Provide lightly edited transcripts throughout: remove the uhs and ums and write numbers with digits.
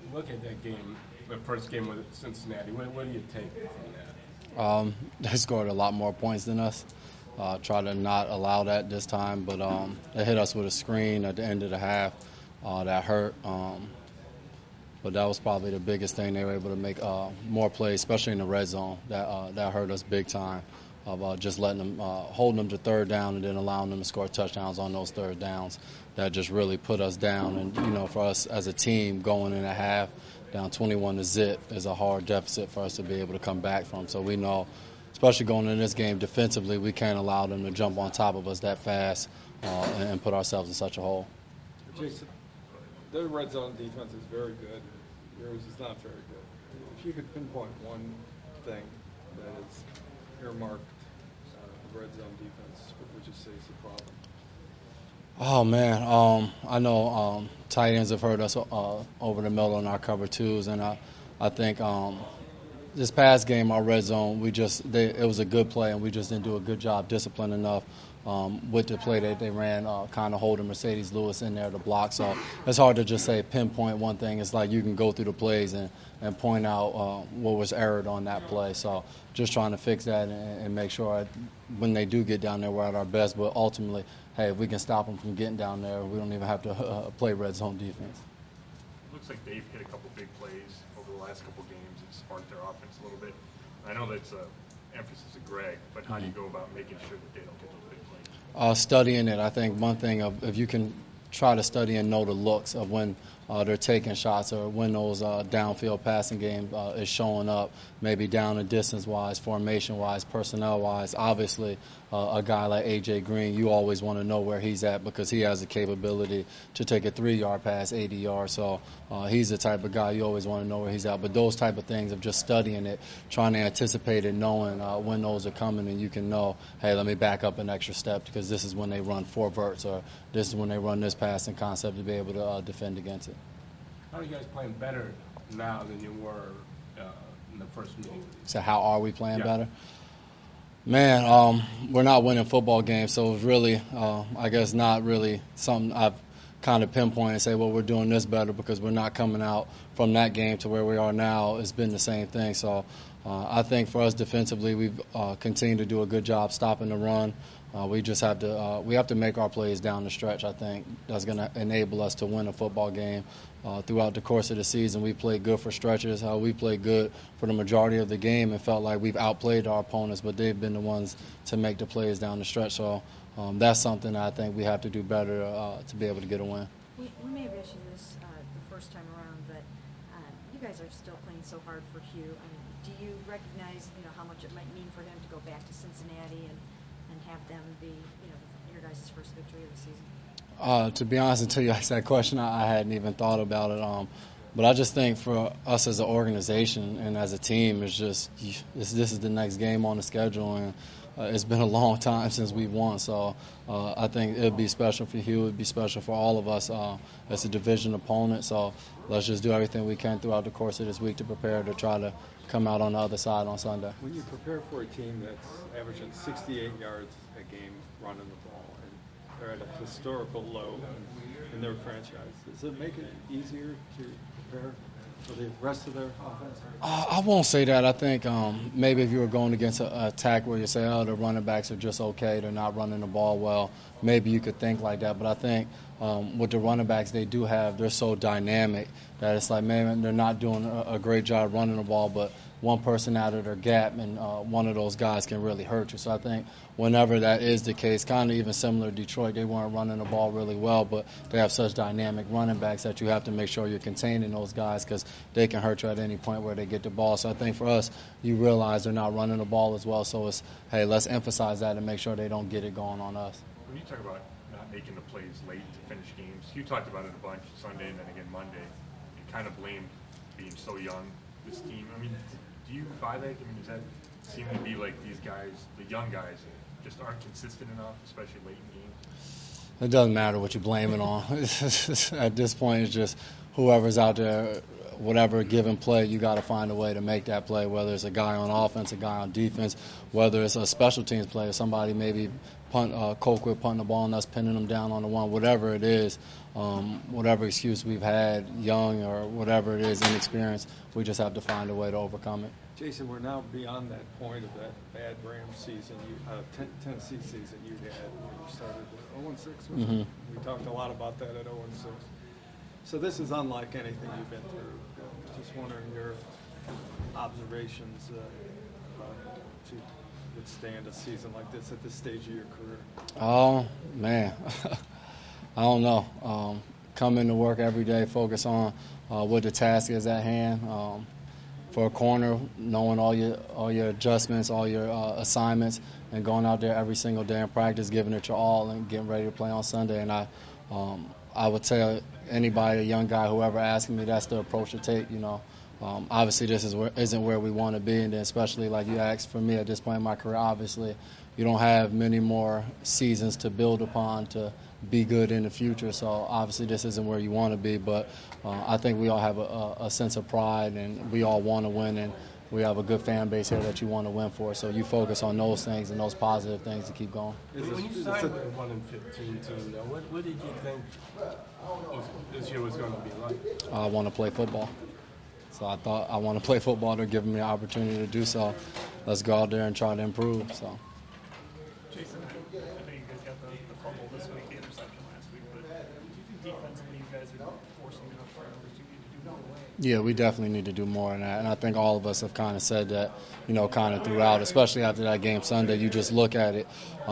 Look at that game, the first game with Cincinnati. What do you take from that? They scored a lot more points than us. Try to not allow that this time, but they hit us with a screen at the end of the half that hurt. But that was probably the biggest thing. They were able to make more plays, especially in the red zone. That hurt us big time. Of just letting them, holding them to third down, and then allowing them to score touchdowns on those third downs. That just really put us down. And for us as a team, going in a half down 21-0 is a hard deficit for us to be able to come back from. So we know, especially going into this game defensively, we can't allow them to jump on top of us that fast and put ourselves in such a hole. Jason, their red zone defense is very good. Yours is not very good. If you could pinpoint one thing that is earmarked the red zone defense, what would you say is the problem? Oh, man. I know tight ends have hurt us over the middle in our cover twos, and I think this past game, our red zone, it was a good play, and we just didn't do a good job, disciplined enough with the play that they ran, kind of holding Mercedes Lewis in there to block. So it's hard to just say pinpoint one thing. It's like you can go through the plays and point out what was erred on that play. So just trying to fix that and make sure when they do get down there, we're at our best. But ultimately, hey, if we can stop them from getting down there, we don't even have to play red zone defense. It looks like they've hit a couple big plays over the last couple games and sparked their offense a little bit. I know that's an emphasis of Greg, but how do you go about making sure that they don't get those big plays? Studying it. I think one thing, if you can try to study and know the looks of when they're taking shots or when those downfield passing game is showing up, maybe down and distance-wise, formation-wise, personnel-wise. Obviously, a guy like A.J. Green, you always want to know where he's at because he has the capability to take a 3-yard pass 80 yards. So he's the type of guy you always want to know where he's at. But those type of things of just studying it, trying to anticipate it, knowing when those are coming, and you can know, hey, let me back up an extra step because this is when they run 4 verts or this is when they run this passing concept to be able to defend against it. How are you guys playing better now than you were in the first meeting? So how are we playing better? Man, we're not winning football games, so it's really, I guess, not really something I've kind of pinpoint and say, well, we're doing this better because we're not coming out from that game to where we are now. It's been the same thing. So I think for us defensively, we've continued to do a good job stopping the run. We just have to make our plays down the stretch. I think that's going to enable us to win a football game. Throughout the course of the season, we played good for stretches. We played good for the majority of the game and felt like we've outplayed our opponents, but they've been the ones to make the plays down the stretch. So that's something I think we have to do better to be able to get a win. We may have asked you this the first time around, but you guys are still playing so hard for Hugh. I mean, do you recognize, how much it might mean for him to go back to Cincinnati and have them be, your guys' first victory of the season? To be honest, until you asked that question, I hadn't even thought about it. But I just think for us as an organization and as a team, it's just this is the next game on the schedule, and it's been a long time since we've won. So I think it would be special for Hugh. It would be special for all of us as a division opponent. So let's just do everything we can throughout the course of this week to prepare to try to come out on the other side on Sunday. When you prepare for a team that's averaging 68 yards a game running the ball, and they're at a historical low in their franchise, does it make it easier to prepare for the rest of their offense? I won't say that. I think maybe if you were going against an attack where you say, the running backs are just okay, they're not running the ball well, maybe you could think like that. But I think with the running backs they're so dynamic that it's like, man, they're not doing a great job running the ball, but one person out of their gap and one of those guys can really hurt you. So I think whenever that is the case, kind of even similar to Detroit, they weren't running the ball really well, but they have such dynamic running backs that you have to make sure you're containing those guys because they can hurt you at any point where they get the ball. So I think for us, you realize they're not running the ball as well, so it's, hey, let's emphasize that and make sure they don't get it going on us. When you talk about not making the plays late to finish games, you talked about it a bunch Sunday and then again Monday. You kind of blamed being so young, this team. I mean, do you buy that? I mean, does that seem to be like these guys, the young guys, just aren't consistent enough, especially late in games? It doesn't matter what you blame it on. At this point, it's just whoever's out there, whatever given play, you got to find a way to make that play, whether it's a guy on offense, a guy on defense, whether it's a special teams player, somebody maybe punt, Colquitt punting the ball and us pinning them down on the one, whatever it is, whatever excuse we've had, young or whatever it is, inexperienced, we just have to find a way to overcome it. Jason, we're now beyond that point of that bad Rams season, Tennessee season you had when you started at 0-6. Mm-hmm. We talked a lot about that at 0-6. So this is unlike anything you've been through. Just wondering your observations to withstand a season like this at this stage of your career. Oh, man. I don't know. Come into work every day, focus on what the task is at hand. For a corner, knowing all your adjustments, all your assignments, and going out there every single day in practice, giving it your all, and getting ready to play on Sunday. And I would tell anybody, a young guy, whoever asking me, that's the approach to take. You know, obviously this isn't where we want to be, and then especially like you asked for me at this point in my career, obviously you don't have many more seasons to build upon to be good in the future. So obviously this isn't where you want to be, but I think we all have a sense of pride, and we all want to win, and we have a good fan base here that you want to win for. So you focus on those things and those positive things to keep going. When you signed the 1-15 team, though, what did you think this year was going to be like? I want to play football. So I thought I want to play football. They're giving me the opportunity to do so. Let's go out there and try to improve. So. Jason, I know you guys got the fumble this week, the interception last week, but do you think defensively you guys are forcing enough turnovers? Do you need to do more? Yeah, we definitely need to do more than that. And I think all of us have kind of said that, you know, kind of throughout, especially after that game Sunday. You just look at it.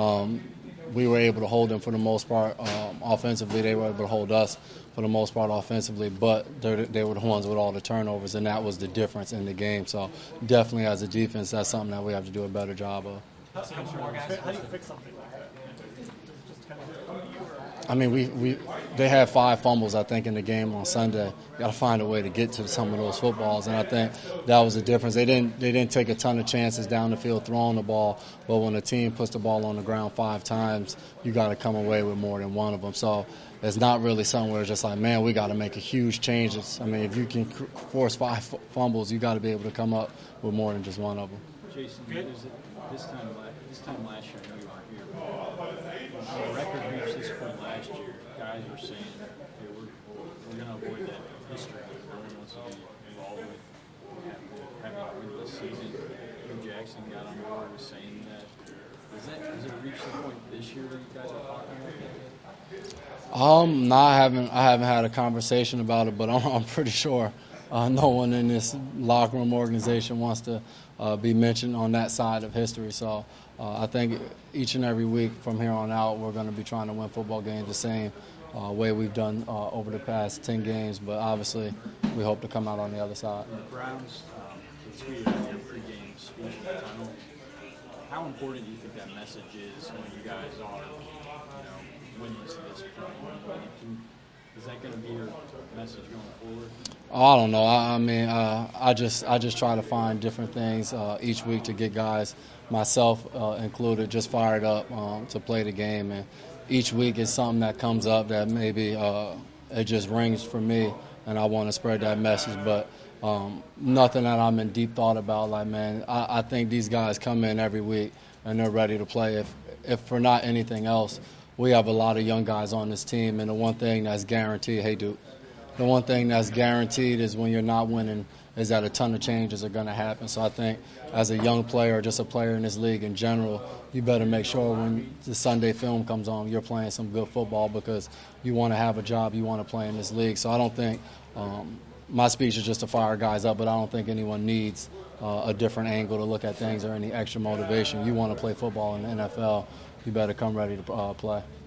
We were able to hold them for the most part offensively. They were able to hold us for the most part offensively, but they were the ones with all the turnovers, and that was the difference in the game. So definitely as a defense, that's something that we have to do a better job of. How do you fix something like that? Just kind of come to you, or? I mean, they had 5 fumbles, I think, in the game on Sunday. You got to find a way to get to some of those footballs, and I think that was the difference. They didn't take a ton of chances down the field throwing the ball, but when a team puts the ball on the ground 5 times, you got to come away with more than one of them. So it's not really something where it's just like, man, we got to make a huge changes. I mean, if you can force 5 fumbles, you got to be able to come up with more than just one of them. Jason, this time last year, I know you weren't here, but when the record reached this point last year, guys were saying, hey, we're going to avoid that history. No one wants to be involved with having a winless season. Hugh Jackson got on board with saying that. Has it reached the point this year where you guys are talking about that? No, I haven't had a conversation about it, but I'm pretty sure no one in this locker room organization wants to be mentioned on that side of history. So I think each and every week from here on out, we're going to be trying to win football games the same way we've done over the past 10 games. But obviously, we hope to come out on the other side. The Browns, they tweeted out their pregame speech in the tunnel. How important do you think that message is when you guys are, winless to this point? Is that going to be your message going forward? Oh, I don't know. I mean, I just try to find different things each week to get guys, myself included, just fired up to play the game. And each week is something that comes up that maybe it just rings for me, and I want to spread that message. But nothing that I'm in deep thought about. Like, man, I think these guys come in every week and they're ready to play. If for not anything else, we have a lot of young guys on this team, and the one thing that's guaranteed, hey, dude, the one thing that's guaranteed is when you're not winning is that a ton of changes are going to happen. So I think as a young player, or just a player in this league in general, you better make sure when the Sunday film comes on, you're playing some good football because you want to have a job, you want to play in this league. So I don't think my speech is just to fire guys up, but I don't think anyone needs a different angle to look at things or any extra motivation. You want to play football in the NFL, you better come ready to play.